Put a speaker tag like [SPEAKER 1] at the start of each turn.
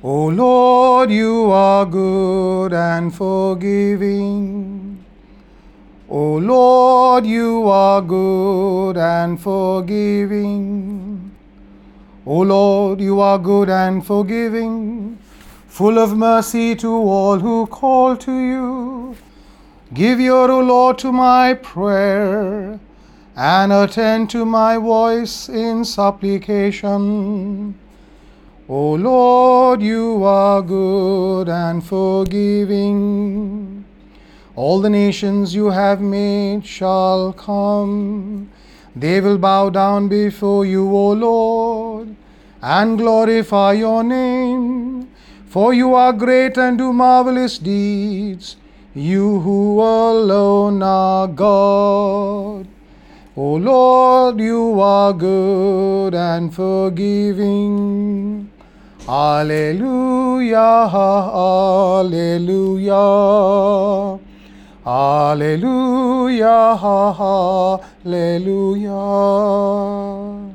[SPEAKER 1] O Lord, you are good and forgiving. O Lord, you are good and forgiving. O Lord, you are good and forgiving, full of mercy to all who call to you. Give ear, O Lord, to my prayer, and attend to my voice in supplication. O Lord, you are good and forgiving. All the nations you have made shall come. They will bow down before you, O Lord, and glorify your name. For you are great and do marvelous deeds, you who alone are God. O Lord, you are good and forgiving. Alleluia, alleluia. Alleluia, alleluia.